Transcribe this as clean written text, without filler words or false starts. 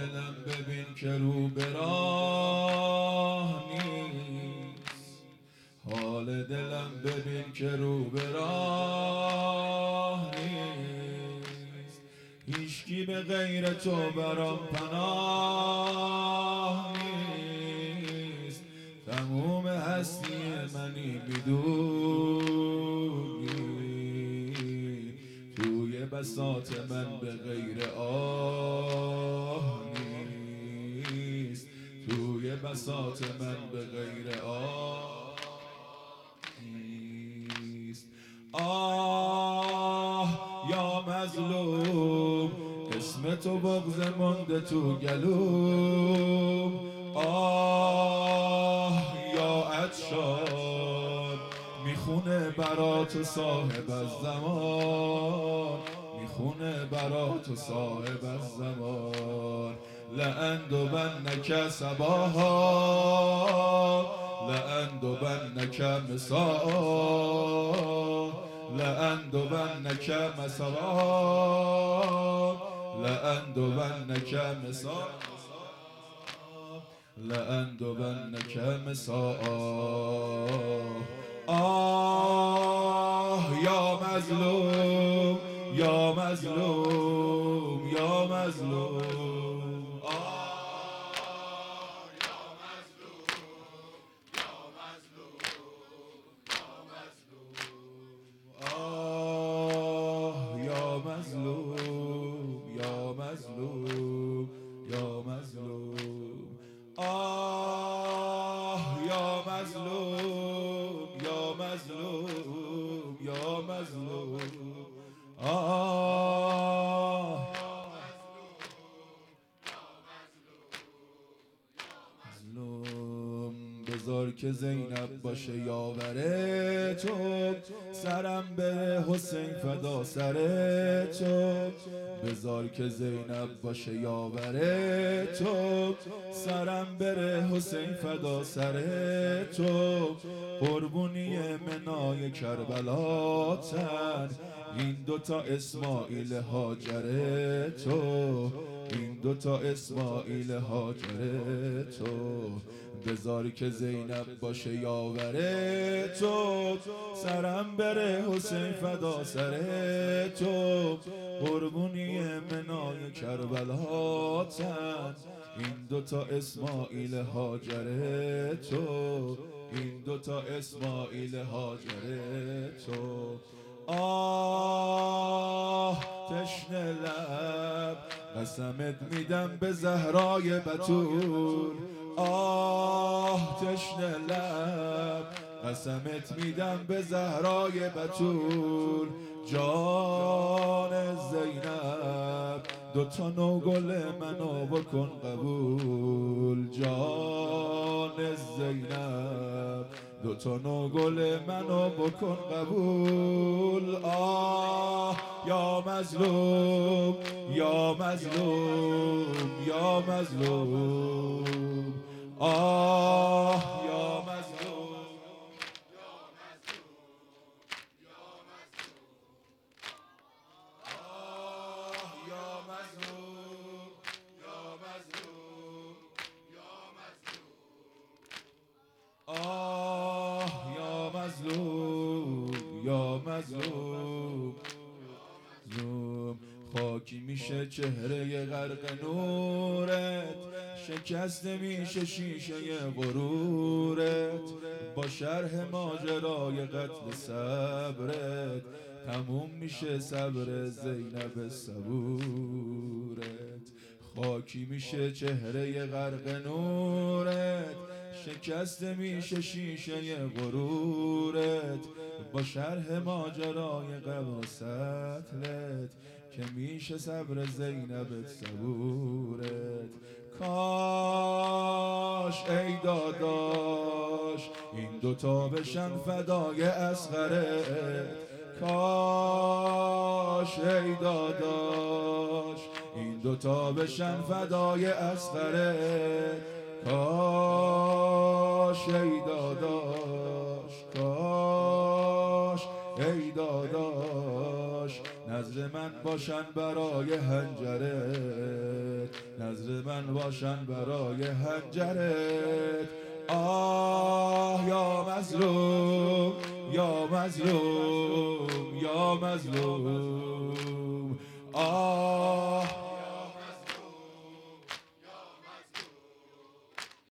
دلم ببین که رو به راه نیست، حال دلم ببین که رو به راه نیست. هیچکی به غیر تو برام پناه نیست. تموم هستی منی میدونی، توی بساط من به غیر آه نیست. توی بساط من به غیر آه نیست. آه یا مظلوم، اسم تو بغض مونده تو گلوم. آه یا عطشان، میخونه برات صاحب الزمان، میخونه برات صاحب الزمان. لأندبنک صباحا، لأندبنک مساء، لأندبنک مساء، لأندبنک مساء، لأندبنک مساء. آه یا مظلوم، یا مظلوم، یا مظلوم. یا مظلوم، یا مظلوم، یا مظلوم. آه یا مظلوم، یا مظلوم، یا مظلوم. آه مظلوم. بذار که زینب باشه یاور تو، سرم به حسین فدا سر تو. بذار که زینب باشه یاور تو، سرم بره حسین فدا سر تو. قربونی منای کربلاتن، این دوتا اسماعیل هاجر تو، این دوتا اسماعیل هاجر تو. بذار که زینب باشه یاور تو، سرم بره حسین فدا سر تو. قربونی منای کربلاتن، این دوتا اسماعیل هاجر تو، این دوتا اسماعیل هاجر تو. آه تشنه لب، قسمت میدم به زهرای بتول. آه تشنه لب، قسمت میدم به زهرای بتول. جان زینب، دوتا نوگل منو بکن قبول. جان زینب، دوتا نوگل منو بکن قبول. آه یا مظلوم، یا مظلوم، یا مظلوم. آه یا مظلوم، یا مظلوم، یا مظلوم، یا مظلوم. آه یا مظلوم، یا مظلوم، مظلوم. خاکی میشه چهره غرق نورت، شکسته میشه شیشه غرورت. با شرح ماجرای قتل صبرت، تموم میشه صبر زینب صبورت. خاکی میشه چهره غرق نورت، شکسته میشه شیشه غرورت. با شرح ماجرای قبر سطلت، که میشه صبر زینب صبورت. کاش ای داداش این دوتا بشن فدای اصغرت. کاش ای داداش این دوتا بشن فدای اصغرت. کاش ای داداش، کاش ای داداش نزد من باشن برای هنجرت. نظر من باشن برای هنجرت. آه یا مظلوم یا مظلوم یا مظلوم، آه